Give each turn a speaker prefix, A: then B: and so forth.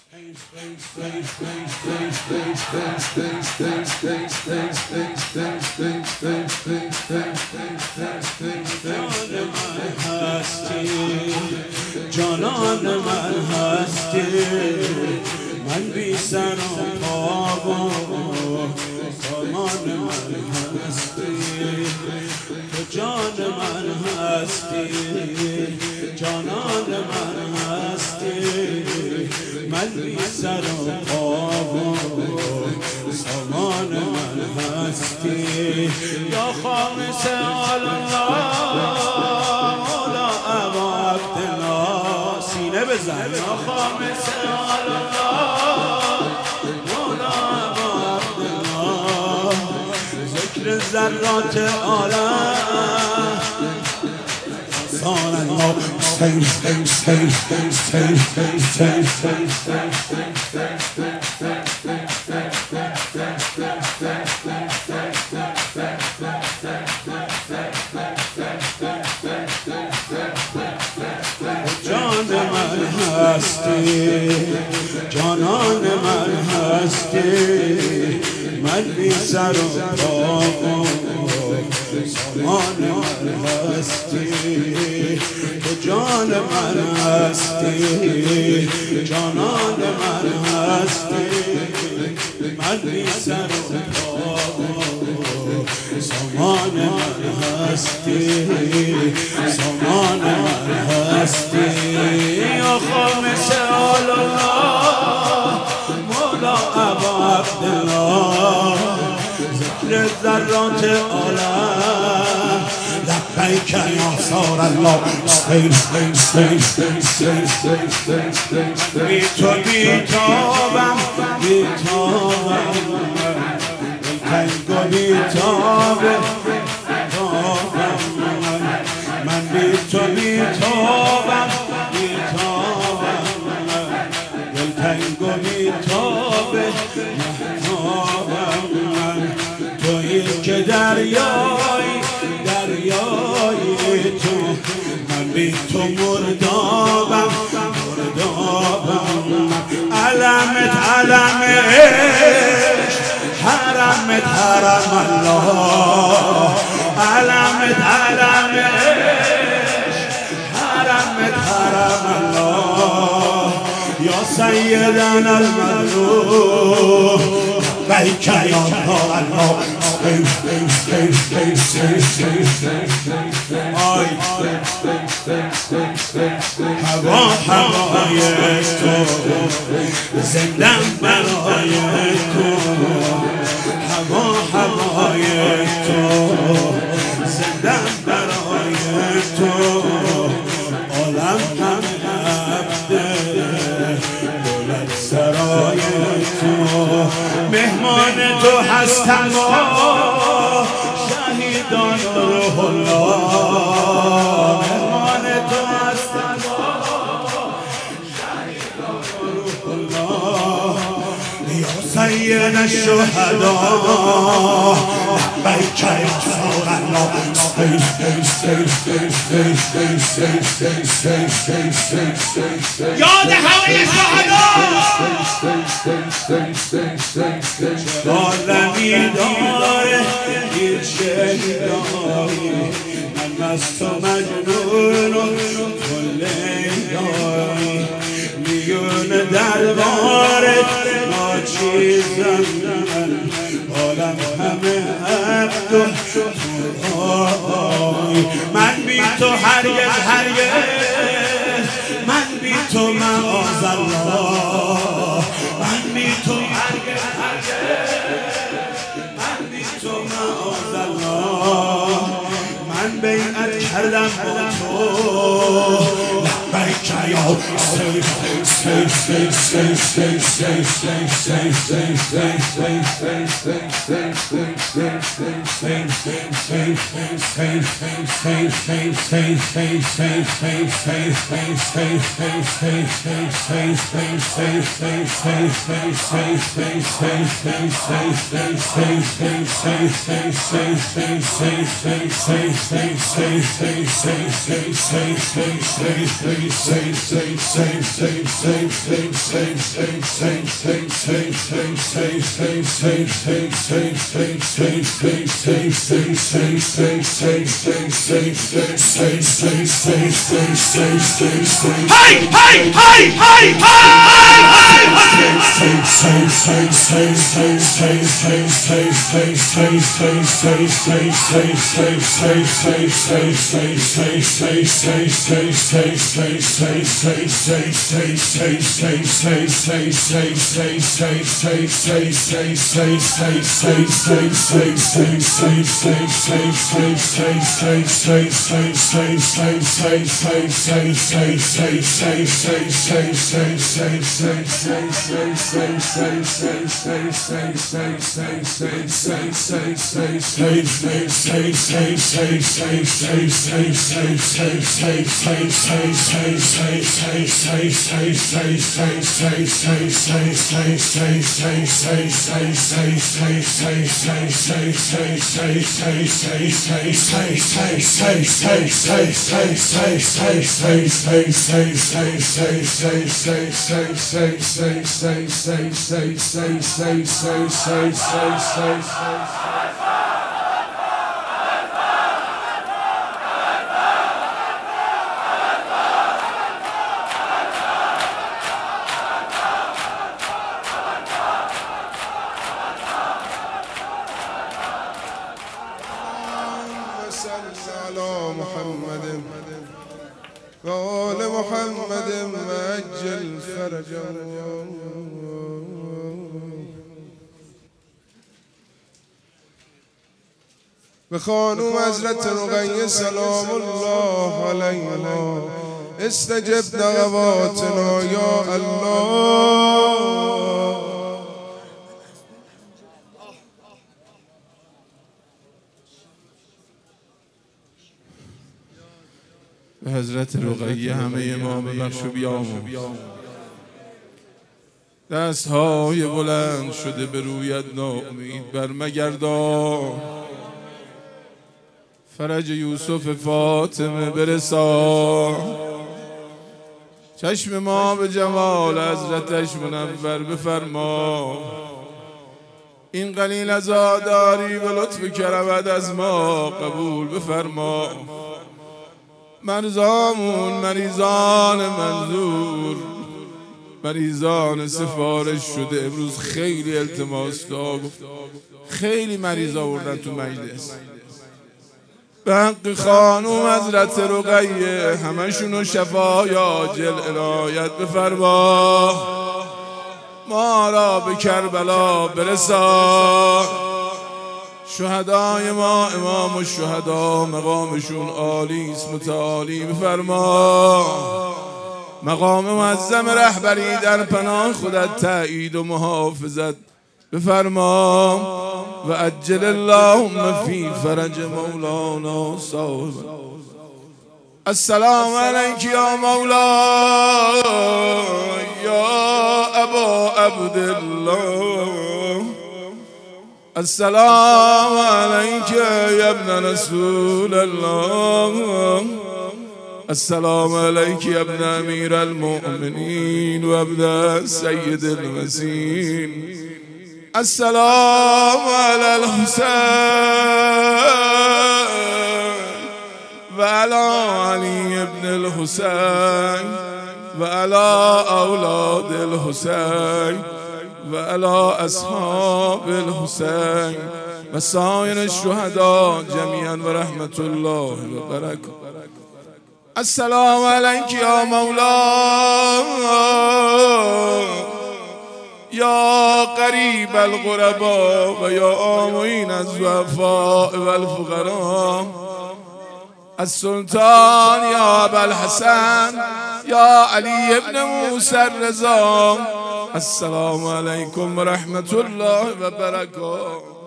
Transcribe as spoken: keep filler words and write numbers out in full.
A: جانان من هستی من بی سر و پا و سامان من هستی تو جان من هستی جانان من هستی من بی سر و پا و سامان من هستی یا خامس آل الله مولا ابا عبدالله سینه بزن یا خامس آل الله مولا ابا عبدالله ذکر ذرات عالم سان الله سین سین سین سین سین جان من هستی جانان من هستی من بی سر و پا سامان من هستی تو جان من هستی جانان من هستی من بی سر و پا سامان من هستی سامان من هستی یا خامس آل الله مولا ابا عبدالله ذکر ذرات عالم لبیک یا سار الله سین سین سین سین سین سین بی تو بی تابم بی تابم تنگ و بی تابم من بی تو بی تابم بی تابم دل تنگ و بی تابم تویی که دریایی دریایی تو من بی تو مردابم مردابم علمت علم عشق حرمت حرم الله علمت علم عشق حرمت حرم الله یا سیدنا المظلوم لبیک یا الله هوا هوای تو زندم برای تو هوا هوای تو زندم برای تو عالم هم عبده دولت سرای تو مهمان تو هستم شهیدان روح الله مهمان تو هستم شهیدان روح الله یا سید الشهداء لبیک یا رسول الله یاد همه شهدا عالمی داره گیر شهدایی من مست و مجنون و تو لیلایی میون دربارت ناچیزم من عالم همه عبد و خدای من بی تو هرگز هرگز من بی تو معاذالله من بی تو هرگز هرگز من بی تو معاذالله من بیعت کردم با تو لبیک یا سید سید سید سید سید سید سید سید سید
B: محمد وآل محمد مجل فرجهم. به خانم حضرت رقیه سلام الله علیها استجب دعواتنا یا الله.
C: به حضرت رقیه همه ما ببخش و بیامرز. دستهای بلند شده به رویت ناامید بر مگردان. فرج یوسف فاطمه برسان. چشم ما به جمال حضرتش منور بفرما. این قلیل عزاداری به لطف کرمت از ما قبول بفرما. مرزامون مریضان منظور، مریضان سفارش شده امروز خیلی التماس دعا گفت. خیلی مریض آوردن تو مجلس به حق خانوم حضرت رقیه همشونو شفای عاجل عنایت بفرما. ما را به کربلا برسان. شهدای ما امام الشهدا مقامشون عالی است متعالی بفرما. مقام معظم رهبری در پناه خودت تأیید و محافظت بفرما. و عجل اللهم فی فرج مولانا صاحب. السلام علیک یا مولا یا ابا عبدالله. السلام علیک یا ابن رسول الله. السلام علیک یا ابن امیر المؤمنین و ابن سید المسین. السلام علی الحسین و علی علی ابن الحسین و علی اولاد الحسین و علی اصحاب الحسین و سایر الشهداء جمیعا و رحمت الله و برکاته. السلام علیک یا مولا یا قریب الغرباء و یا معین الضعفاء و الفقراء. السلطان یا ابا الحسن یا علی ابن موسی الرضا. السلام علیکم و رحمت الله و برکاته.